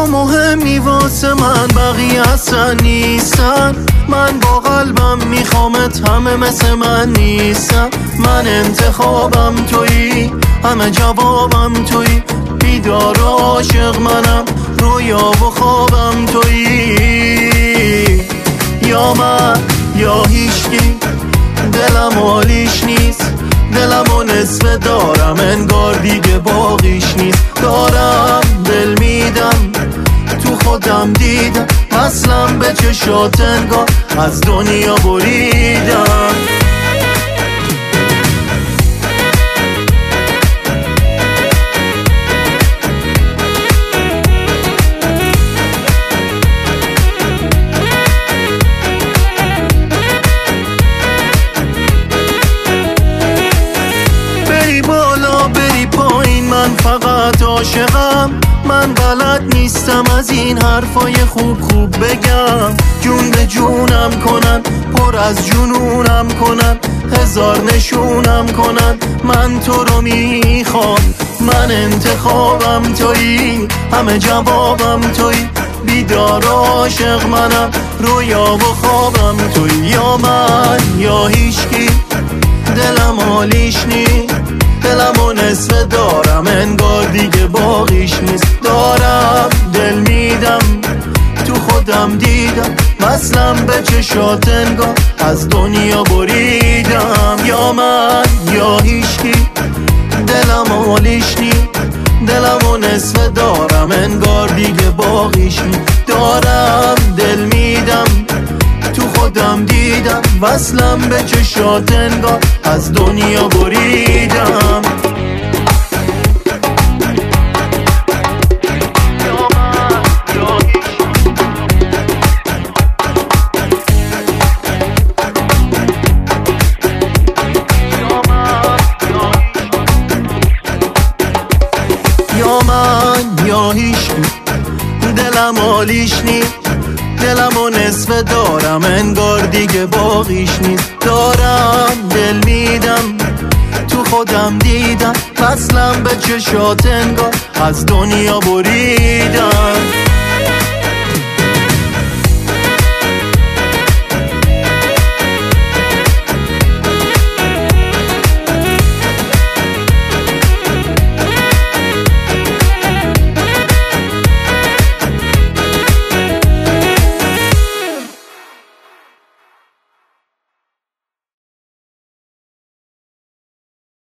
تو مهمی واسه من، بقیه اصلا نیستن. من با قلبم میخوامت، همه مثل من نیستن. من انتخابم تویی، همه جوابم تویی. بیدار و عاشق منم، رویا و خوابم تویی. یا من یا هیچکی، دلم حالیش نیست. دلمو نصف دارم، انگار دیگه باقیش نیست. دارم دل میدم، تو خودم دیدم. اصلا به چشات انگار از دنیا بریدم. بری بالا بری پایین، من فقط عاشقم. من بلد نیستم از این حرفای خوب خوب بگم. جون به جونم کنن، پر از جنونم کنن. هزار نشونم کنن، من تو رو میخوام. من انتخابم تویی، همه جوابم تویی. بیدار و عاشق منم، رویا و خوابم تویی. یا من یا هیچکی، دلم حالیش نیست. دلمو نصف دارم، انگار دیگه باقیش نیست. دارم دل میدم، تو خودم دیدم. وصلم به چشات انگار از دنیا بریدم. یا من یا هیچکی، دلم حالیش نیست. دلمو نصف دارم، انگار دیگه باقیش نیست. دارم دل میدم، تو خودم دیدم. وصلم به چشات انگار از دنیا بریدم. یا من یا هیچکی، دلم حالیش نیست. دلمو نصف دارم، انگار دیگه باقیش نیست. دارم دل میدم، تو خودم دیدم. وصلم به چشات انگار از دنیا بریدم.